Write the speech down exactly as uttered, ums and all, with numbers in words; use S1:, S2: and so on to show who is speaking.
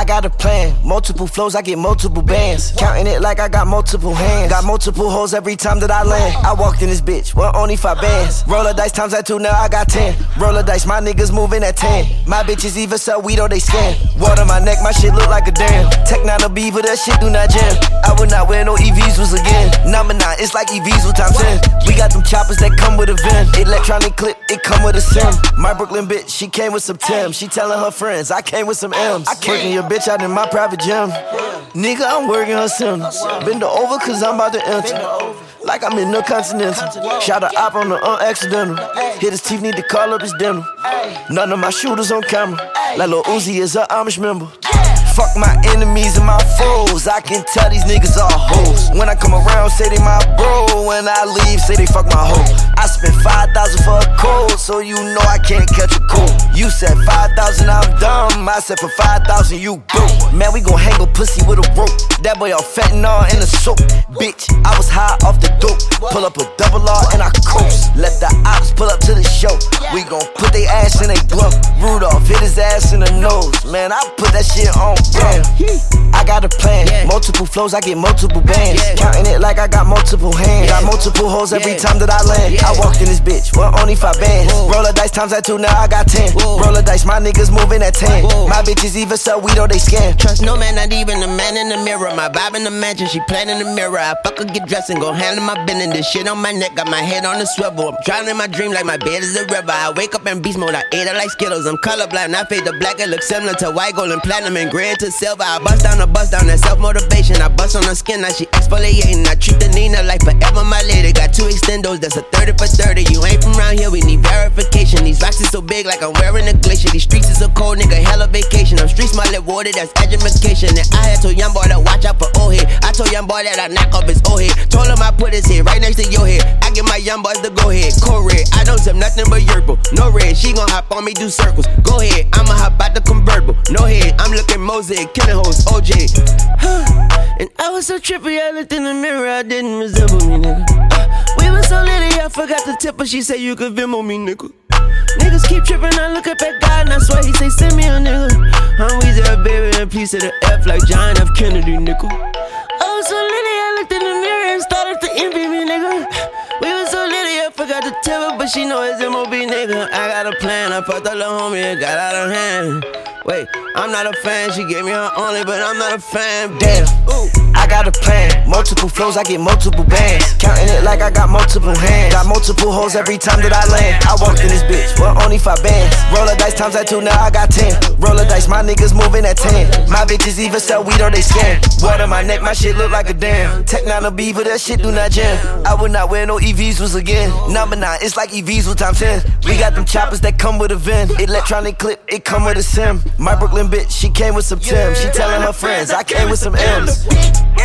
S1: got a plan, multiple flows, I get multiple bands. Counting it like I got multiple hands. Got multiple holes every time that I land. I walked in this bitch, well, only five bands. Roll a dice times that two, now I got ten. Roll a dice, my niggas moving at ten. My bitches either sell weed or they scan. Water my neck, my shit look like a dam. Tech nine a beaver, that shit do not jam. I would not wear no E Vs was again. Number nine, it's like E Vs with times ten. We got them choppers that come with a VIN. Electronic clip, it come with a sim. My Brooklyn bitch, she came with some Tim. She telling her friends, I came with some M's. I working your bitch out in my private gym. Nigga, I'm working her sim. Bend her over cause I'm about to enter. Like I'm in the Continental. Shot a op on the unaccidental. Hit his teeth, need to call up his dental. None of my shooters on camera. Like Lil Uzi is a Amish member. Fuck my enemies and my foes. I can tell these niggas are hoes. When I come around, say they my bro. When I leave, say they fuck my hoe. I spent five thousand for a cold, so you know I can't catch a cold. You said five thousand, I'm dumb. I said for five thousand, you broke. Man, we gon' hang a pussy with a rope. That boy all fentanyl in a soap. Bitch, I was high off the dope. Pull up a double R and I coast. Let the ops pull up to the show. We gon' put they ass in they glove. Rudolph hit his ass in the nose. Man, I put that shit on. Damn, I got a plan, multiple flows, I get multiple bands. Counting it like I got multiple hands. Got multiple holes every time that I land. I walked in this bitch, well, only five bands. Roll a dice times that two, now I got ten. Roll a dice, my niggas moving at ten. My bitches either sell weed or they scam.
S2: Trust no man, not even the man in the mirror. My vibe in the mansion, she playing in the mirror. I fuck her, get dressed and go handle my business. This shit on my neck, got my head on the swivel. I'm drowning in my dream like my bed is a river. I wake up in beast mode, I ate it like Skittles. I'm colorblind, I fade the black, it looks similar to white, gold, and platinum, and gray to silver. I bust down, I bust down, that self-motivation. I bust on her skin, now she exfoliating. I treat the Nina like forever my lady. Got two extendos, that's a thirty for thirty. You ain't from around here, we need verification. These rocks is so big like I'm wearing a glacier. These streets is so cold, nigga, hella vacation. I'm street smart, like water, that's education. And I had told young boy to watch out for old head. I told young boy that I knock off his old head. Told him I put his head right next to your head. I give my young boys the go ahead. Cold red, I don't sip nothing but yerba. No red, she gon' hop on me, do circles. Go ahead, I'ma hop out the convertible. No head, I'm looking mosaic, killing hoes, O J. And I was so trippy, I looked in the mirror, I didn't resemble me, nigga. uh, We were so litty, I forgot to tip her, she said you could Venmo me, nigga. Niggas keep tripping, I look up at God and I swear he say send me a nigga. I'm Weezy, baby, and piece of the F like John F. Kennedy, nigga. I was so litty, I looked in the mirror and started to envy me, nigga. We was so litty, I forgot to tell her, but she know it's M O B, nigga. I got a plan, I fucked her little homie, it got out of hand. Wait, I'm not a fan, she gave me her only, but I'm not a fan.
S1: Damn, ooh, I got a plan, multiple flows, I get multiple bands. Counting it like I got multiple hands. Got multiple holes every time that I land. I walked in this bitch, well, only five bands. Roll a dice times that two, now I got ten. Roll a dice, my niggas moving at ten. My bitches either sell weed or they scam. Water my neck, my shit look like a dam. Tech nine a beaver, that shit do not jam. I would not wear no E Vs was again. Number nine, it's like E Vs with times ten. We got them choppers that come with a VIN. Electronic clip, it come with a sim. My Brooklyn bitch, she came with some Tim. She telling her friends, I came with some M's.